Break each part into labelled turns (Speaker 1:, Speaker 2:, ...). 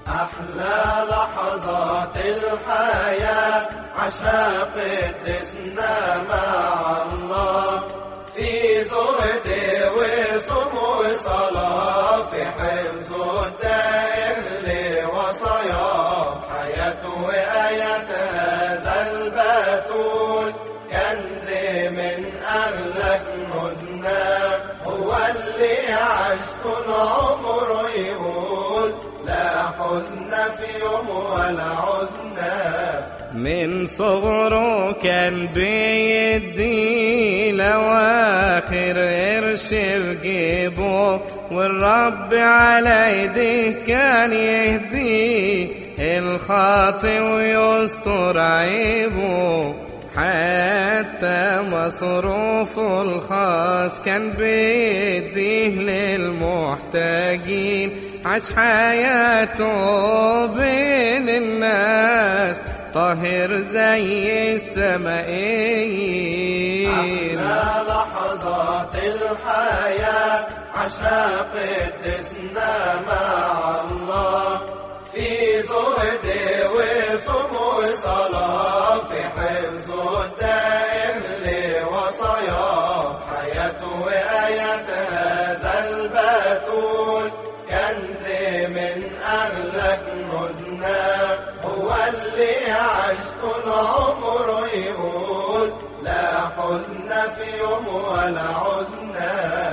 Speaker 1: أحلى لحظات الحياة عشا قدسنا مع الله، في زهد وصوم وصلاة، في حفظ الدائم لوصاياه، حياة وآيات هذا البتول كنز من أغلى كنوزنا، هو اللي عاش طول عمره يقول لا حزن في يوم ولا عزنا.
Speaker 2: من صغره كان بيدي لواخر قرش بجيبه، والرب على يديه كان يهديه الخاطئ ويستر عيبه، حتى مصروفه الخاص كان بيديه للمحتاجين، عاش حياته بين الناس طاهر زي السمائين.
Speaker 1: أحلى لحظات الحياة عشا قدسنا مع الله، في زهد وصوم وصلاة، في حفظ الدائم لوصاياه، حياة وآيات هذا البتول كنز من أغلى كنوزنا، هو اللي عاش طول عمره يقول لا حزن في يوم ولا عزنا.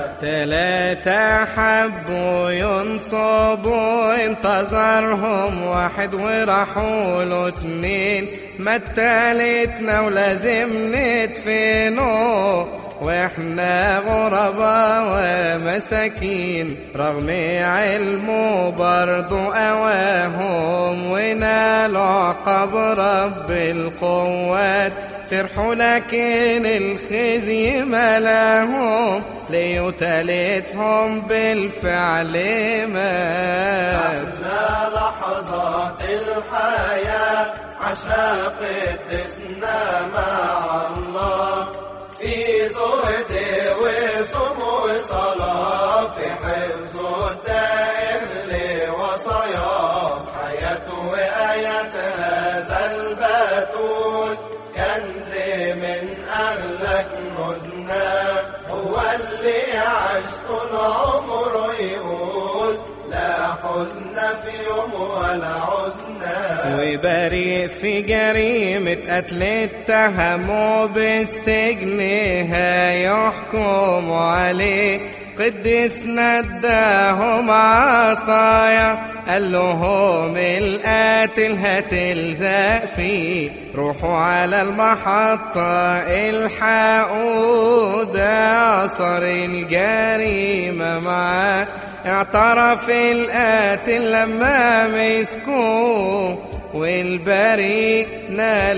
Speaker 2: 3 حبوا ينصبوا انتظرهم 1 وراحوا له 2، ما التالتنا ولازم ندفنه واحنا غرباء ومساكين، رغم علمه برضو أواهم ونالوا عقاب رب القوات، فرحوا لكن الخزي ملاهم ليتالتهم بالفعل مات.
Speaker 1: أحلى لحظات الحياة عشا قدسنا مع الله، في زهد وصوم وصلاة، في حفظ الدائم لوصاياه، حياة وآيات هذا البتول كنز من أغلى كنوزنا، هو اللي عاش طول عمره يقول لا حزن في يوم ولا عزنا.
Speaker 2: وبريء في جريمة قتل اتهموا بالسجن هيحكموا عليه، قدسنا اداهم عصايا قال لهم القاتل هتلزق فيه، روحوا على المحطة الحقوا ده عصر الجريمة معاه، اعترف القاتل لما مسكوه والبريء نال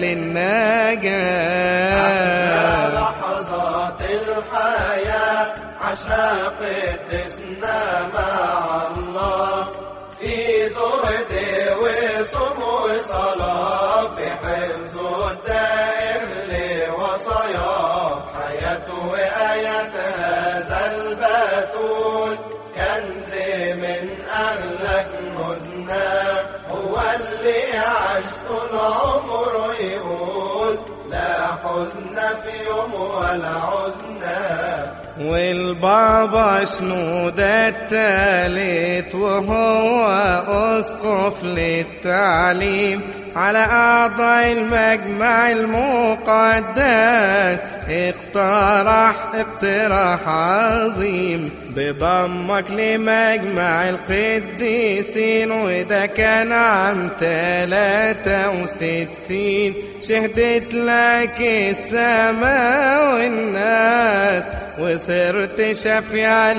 Speaker 2: النجاة.
Speaker 1: لحظات الحياة عشا قدسنا مع الله، في زهد وصوم وصلاة، في حفظ الدائم لوصاياه، حياة وآيات هذا البتول كنز من أغلى كنوزنا، هو اللي عاش طول عمره يقول لا حزن في يوم ولا عزنا.
Speaker 2: والبابا شنودة التالت وهو أسقف للتعليم على أعضاء المجمع المقدس اقتراح عظيم بضمك لمجمع القديسين، وده كان عام 63 شهدت لك السماء والناس وصرت شفيع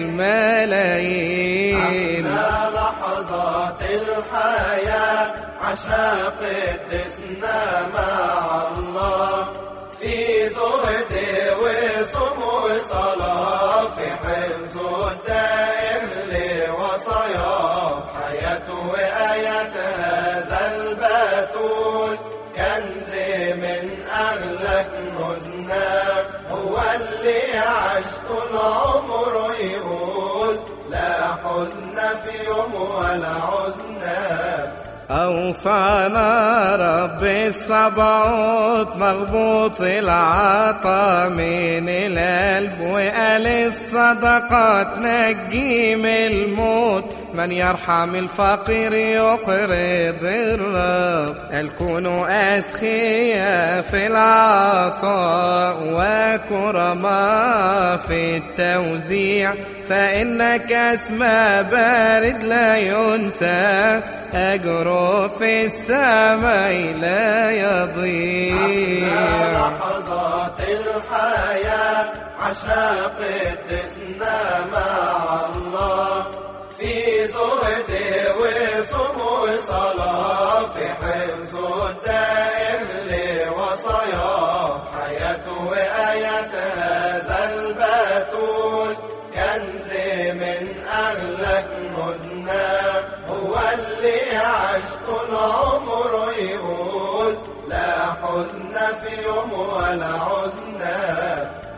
Speaker 2: للملايين.
Speaker 1: أحلى لحظات الحياة عشا قدسنا مع الله، في زهد وصوم وصلاة، في حفظ الدائم لوصاياه، حياة وآيات هذا البتول كنز من أغلى كنوزنا، هو اللي عاش طول عمره يقول لا حزن حزن في يوم ولا عزنا.
Speaker 2: أوصانا رب الصبعوت مغبوط العطا من القلب، وقال الصدقات نجي من الموت، من يرحم الفقير يقرض الرب. قال كونوا أسخياء في العطاء وكرماء في التوزيع، فإن كاسما بارد لا ينسى، أجره في السماء لا يضيع.
Speaker 1: لحظات الحياة عشنا قدسنا مع الله، في زهد وصوم وصلاة، في حفظه الدائم لوصاياه. حياته وآيات هذا البتول كنز من أغلى كنوزنا، هو اللي عاش طول عمره يقول لا حزن في يوم ولا عزنا.